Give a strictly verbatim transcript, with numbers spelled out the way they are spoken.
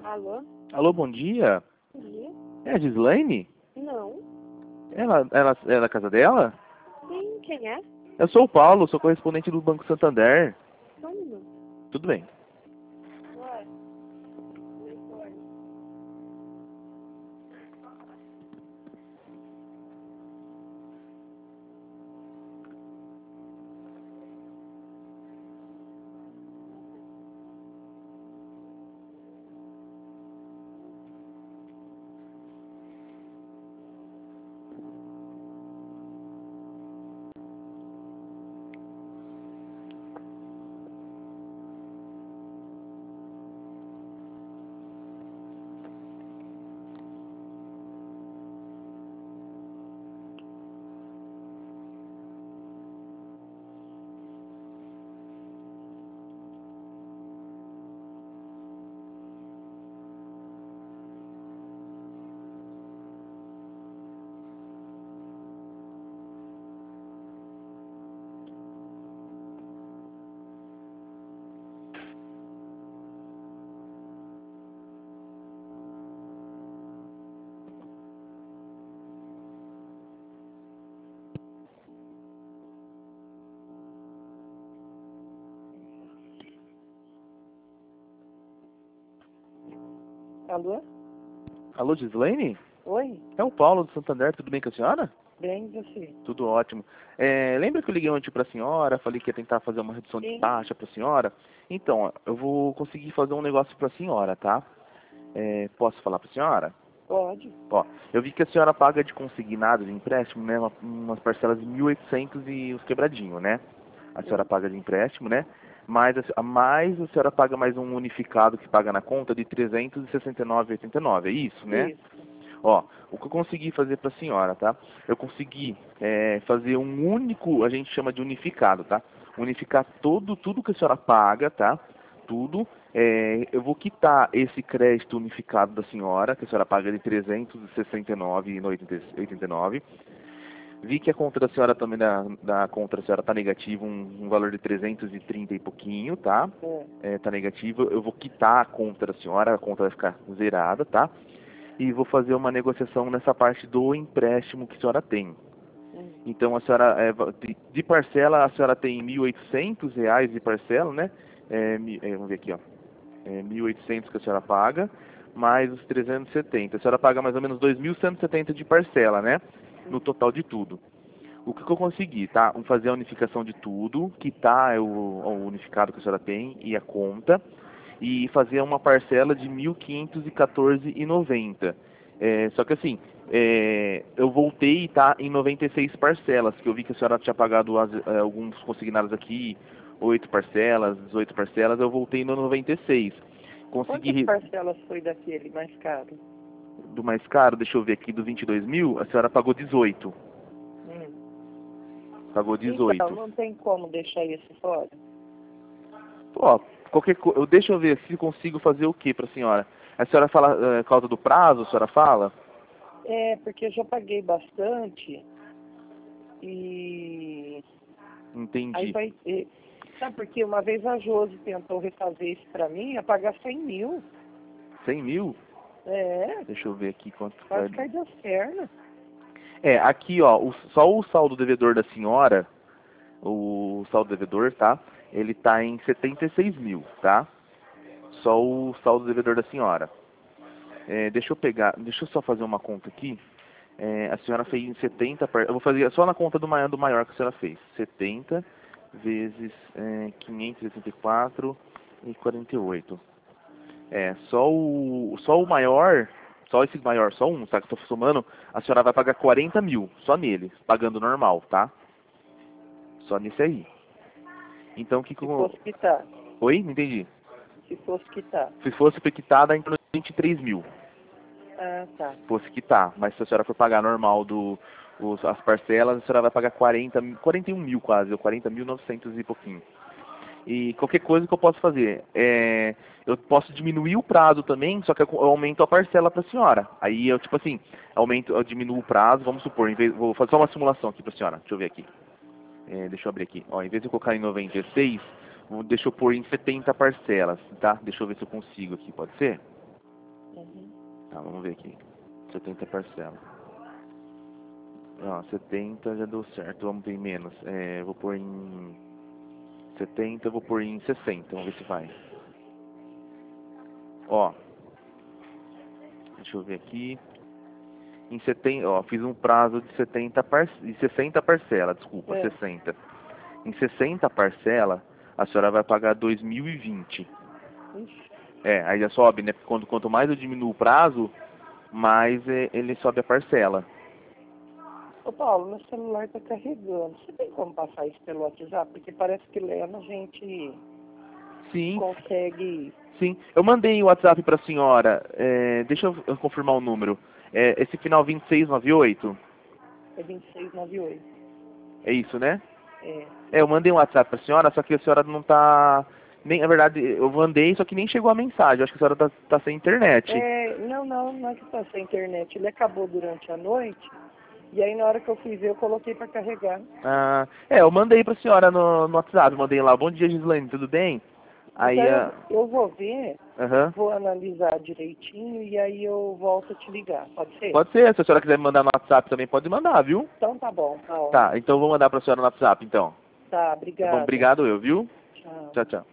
Alô? Alô, bom dia. Bom dia. É a Gislaine? Não. Ela, ela é da casa dela? Sim, quem é? Eu sou o Paulo, sou correspondente do Banco Santander. Só um minuto. Tudo bem. Ué. Alô? Alô, Gislaine? Oi? É o Paulo do Santander, tudo bem com a senhora? Bem, você? Tudo ótimo. É, lembra que eu liguei ontem para a senhora, falei que ia tentar fazer uma redução de Sim. taxa para a senhora? Então, ó, eu vou conseguir fazer um negócio para a senhora, tá? É, posso falar para a senhora? Pode. Ó, eu vi que a senhora paga de consignado de empréstimo, né, uma- umas parcelas de mil e oitocentos e os quebradinho, né? A senhora Sim. paga de empréstimo, né? Mais a, a mais a senhora paga mais um unificado que paga na conta de trezentos e sessenta e nove e oitenta e nove, é isso, né? Isso. Ó, o que eu consegui fazer para a senhora, tá? Eu consegui é, fazer um único, a gente chama de unificado, tá? Unificar todo, tudo que a senhora paga, tá? Tudo. É, eu vou quitar esse crédito unificado da senhora, que a senhora paga de trezentos e sessenta e nove e oitenta e nove. Vi que a conta da senhora também, da, da conta da senhora está negativa, um, um valor de trezentos e trinta e pouquinho, tá? É. É, tá negativo. Eu vou quitar a conta da senhora, a conta vai ficar zerada, tá? E vou fazer uma negociação nessa parte do empréstimo que a senhora tem. Hum. Então a senhora, é, de, de parcela, a senhora tem mil e oitocentos reais de parcela, né? É, mi- é, vamos ver aqui, ó. É, mil e oitocentos que a senhora paga, mais os trezentos e setenta. A senhora paga mais ou menos dois mil cento e setenta de parcela, né? No total de tudo. O que, que eu consegui, tá? Vamos fazer a unificação de tudo, quitar o, o unificado que a senhora tem e a conta, e fazer uma parcela de mil quinhentos e quatorze reais e noventa centavos. É, só que assim, é, eu voltei, tá, em noventa e seis parcelas, que eu vi que a senhora tinha pagado as, é, alguns consignados aqui, oito parcelas, dezoito parcelas, eu voltei no noventa e seis. Consegui Quantas parcelas foi daquele mais caro? do mais caro, deixa eu ver aqui, do vinte e dois mil, a senhora pagou dezoito. Hum. Pagou Então, dezoito. não tem como deixar isso fora? Ó, qualquer coisa, deixa eu ver se consigo fazer o que para a senhora. A senhora fala, é, causa do prazo, a senhora fala? É, porque eu já paguei bastante e aí Entendi. vai ter. Sabe por quê? Uma vez a Josi tentou refazer isso pra mim, ia pagar cem mil. cem mil? É, Deixa eu ver aqui quanto vai. quase cai das pernas. É, aqui ó, o- só o saldo devedor da senhora, o saldo devedor, tá? Ele tá em setenta e seis mil, tá? Só o saldo devedor da senhora. É, deixa eu pegar, deixa eu só fazer uma conta aqui. É, a senhora fez em setenta, par- eu vou fazer só na conta do maior, do maior que a senhora fez. setenta vezes é, quinhentos e oitenta e quatro e quarenta e oito. É, só o, só o maior, só esse maior, só um, tá? Que eu tô somando, a senhora vai pagar quarenta mil, só nele, pagando normal, tá? Só nesse aí. Então o que que Se eu... fosse quitar. Oi? Não entendi. Se fosse quitar. Se fosse quitada, em torno de vinte e três mil. Ah, tá. Fosse quitar, mas se a senhora for pagar normal do, os, as parcelas, a senhora vai pagar quarenta, quarenta e um mil quase, ou quarenta mil e novecentos e pouquinho. E qualquer coisa que eu posso fazer, é, eu posso diminuir o prazo também, só que eu aumento a parcela para a senhora. Aí eu, tipo assim, aumento, eu diminuo o prazo, vamos supor, em vez, vou fazer só uma simulação aqui para a senhora, deixa eu ver aqui. É, deixa eu abrir aqui. Ó, em vez de eu colocar em noventa e seis, vou, deixa eu pôr em setenta parcelas, tá? Deixa eu ver se eu consigo aqui, pode ser? Uhum. Tá, vamos ver aqui. setenta parcela. Ó, setenta já deu certo, vamos ver em menos. É, vou pôr em setenta, vou pôr em sessenta, vamos ver se vai. Ó, deixa eu ver aqui. Em setenta, ó, fiz um prazo de setenta par... de sessenta parcela, desculpa, É. sessenta. Em sessenta parcela, a senhora vai pagar dois mil e vinte. Ixi. É, aí já sobe, né? Quanto, quanto mais eu diminuo o prazo, mais é, ele sobe a parcela. Ô Paulo, meu celular tá carregando. Você tem como passar isso pelo WhatsApp? Porque parece que lendo a gente Sim, consegue. sim. Eu mandei o WhatsApp para a senhora. É, deixa eu eu confirmar o número. É, esse final vinte e seis noventa e oito? É vinte e seis noventa e oito. É isso, né? É. É, eu mandei um WhatsApp para a senhora, só que a senhora não tá... Nem, na verdade, eu mandei, só que nem chegou a mensagem. Eu acho que a senhora tá, tá sem internet. É, não, não, não é que tá sem internet. Ele acabou durante a noite. E aí na hora que eu fui ver, eu coloquei para carregar. Ah, é, eu mandei para a senhora no, no WhatsApp. Mandei lá, bom dia, Gislaine, tudo bem? Então Aí, eu, ah, eu vou ver, aham. vou analisar direitinho e aí eu volto a te ligar. Pode ser? Pode ser, se a senhora quiser me mandar no WhatsApp também, pode mandar, viu? Então tá bom, tá ótimo. Tá, então eu vou mandar para a senhora no WhatsApp, então. Tá, Tá bom, obrigada. obrigado eu, viu? Tchau. Tchau, tchau.